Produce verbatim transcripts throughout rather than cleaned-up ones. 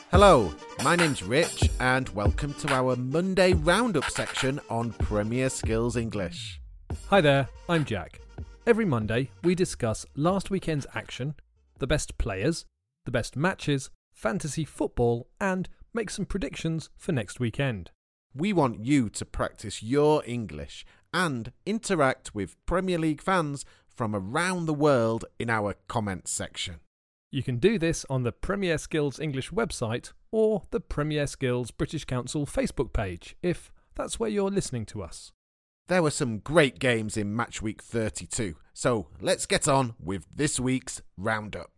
Hello, my name's Rich and welcome to our Monday Roundup section on Premier Skills English. Hi there, I'm Jack. Every Monday we discuss last weekend's action, the best players, the best matches, fantasy football and make some predictions for next weekend. We want you to practice your English and interact with Premier League fans from around the world in our comments section. You can do this on the Premier Skills English website or the Premier Skills British Council Facebook page, if that's where you're listening to us. There were some great games in match week thirty-two, so let's get on with this week's roundup.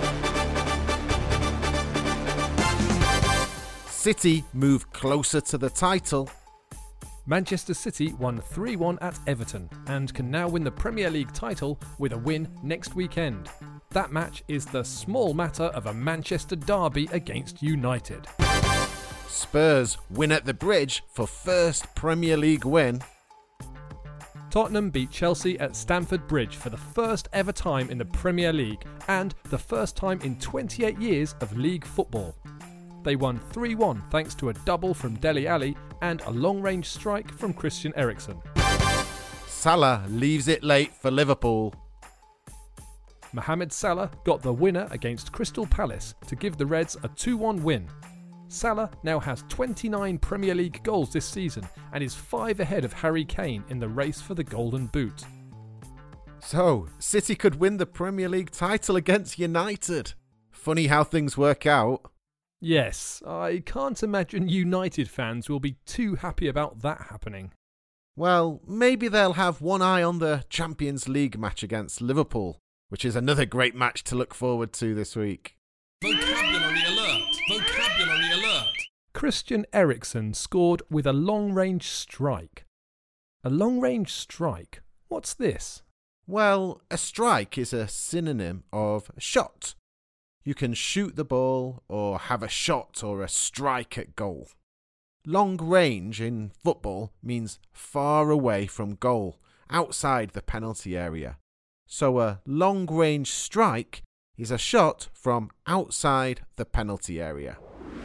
City move closer to the title. Manchester City won three one at Everton and can now win the Premier League title with a win next weekend. That match is the small matter of a Manchester derby against United. Spurs win at the Bridge for first Premier League win. Tottenham beat Chelsea at Stamford Bridge for the first ever time in the Premier League and the first time in twenty-eight years of league football. They won three one thanks to a double from Dele Alli and a long-range strike from Christian Eriksen. Salah leaves it late for Liverpool. Mohamed Salah got the winner against Crystal Palace to give the Reds a two one win. Salah now has twenty-nine Premier League goals this season and is five ahead of Harry Kane in the race for the Golden Boot. So, City could win the Premier League title against United. Funny how things work out. Yes, I can't imagine United fans will be too happy about that happening. Well, maybe they'll have one eye on the Champions League match against Liverpool, which is another great match to look forward to this week. Vocabulary alert! Vocabulary alert! Christian Eriksen scored with a long-range strike. A long-range strike? What's this? Well, a strike is a synonym of shot. You can shoot the ball or have a shot or a strike at goal. Long range in football means far away from goal, outside the penalty area. So a long-range strike is a shot from outside the penalty area.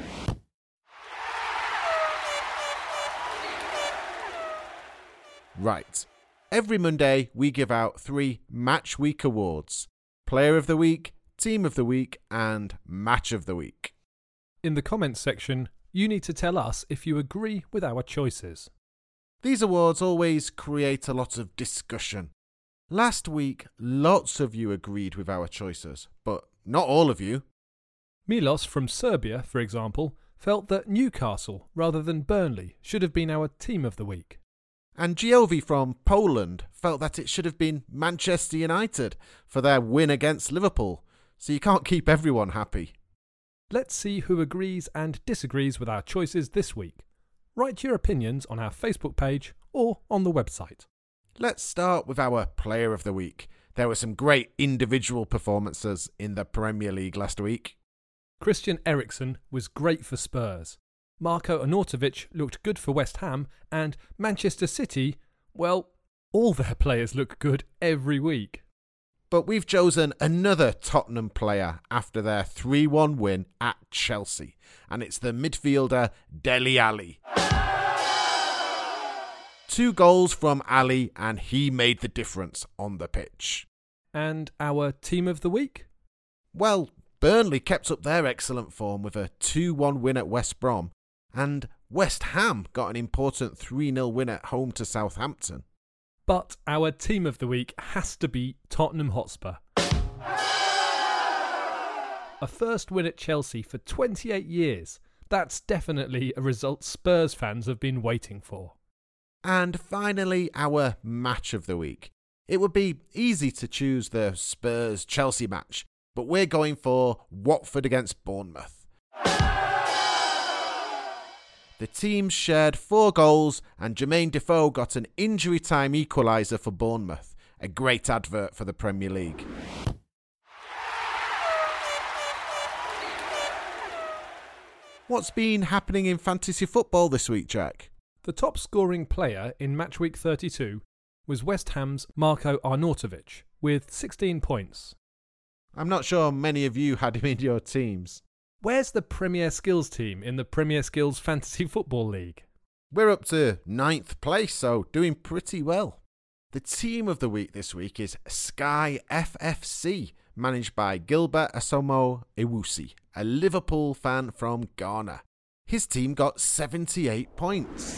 Right. Every Monday we give out three Match Week awards. Player of the Week, Team of the Week and Match of the Week. In the comments section, you need to tell us if you agree with our choices. These awards always create a lot of discussion. Last week, lots of you agreed with our choices, but not all of you. Milos from Serbia, for example, felt that Newcastle rather than Burnley should have been our Team of the Week. And Giovi from Poland felt that it should have been Manchester United for their win against Liverpool, so you can't keep everyone happy. Let's see who agrees and disagrees with our choices this week. Write your opinions on our Facebook page or on the website. Let's start with our Player of the Week. There were some great individual performances in the Premier League last week. Christian Eriksen was great for Spurs. Marko Arnautovic looked good for West Ham, and Manchester City, well, all their players look good every week. But we've chosen another Tottenham player after their three one win at Chelsea, and it's the midfielder Dele Alli. Two goals from Ali, and he made the difference on the pitch. And our Team of the Week? Well, Burnley kept up their excellent form with a two one win at West Brom, and West Ham got an important three nil win at home to Southampton. But our Team of the Week has to be Tottenham Hotspur. A first win at Chelsea for twenty-eight years. That's definitely a result Spurs fans have been waiting for. And finally, our Match of the Week. It would be easy to choose the Spurs-Chelsea match, but we're going for Watford against Bournemouth. The teams shared four goals and Jermaine Defoe got an injury time equaliser for Bournemouth. A great advert for the Premier League. What's been happening in fantasy football this week, Jack? The top scoring player in match week thirty-two was West Ham's Marko Arnautovic with sixteen points. I'm not sure many of you had him in your teams. Where's the Premier Skills team in the Premier Skills Fantasy Football League? We're up to ninth place, so doing pretty well. The team of the week this week is Sky F F C, managed by Gilbert Asomo Ewusi, a Liverpool fan from Ghana. His team got seventy-eight points.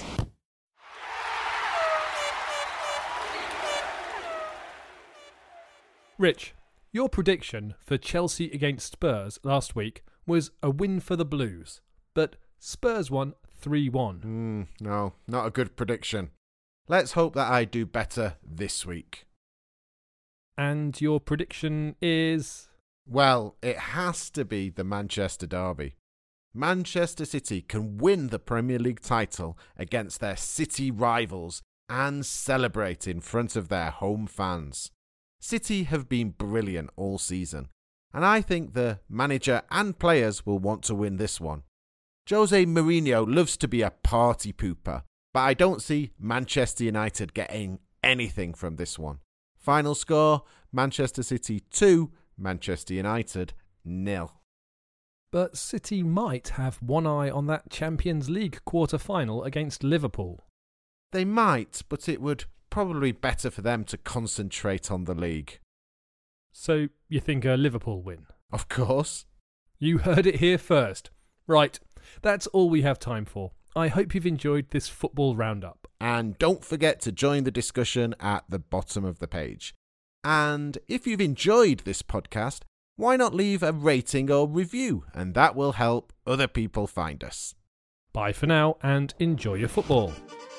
Rich, your prediction for Chelsea against Spurs last week was a win for the Blues, but Spurs won three one. Mm, no, not a good prediction. Let's hope that I do better this week. And your prediction is? Well, it has to be the Manchester derby. Manchester City can win the Premier League title against their City rivals and celebrate in front of their home fans. City have been brilliant all season, and I think the manager and players will want to win this one. Jose Mourinho loves to be a party pooper, but I don't see Manchester United getting anything from this one. Final score, Manchester City two, Manchester United nil. But City might have one eye on that Champions League quarter-final against Liverpool. They might, but it would probably be better for them to concentrate on the league. So you think a Liverpool win? Of course. You heard it here first. Right, that's all we have time for. I hope you've enjoyed this football roundup. And don't forget to join the discussion at the bottom of the page. And if you've enjoyed this podcast, why not leave a rating or review, and that will help other people find us. Bye for now and enjoy your football.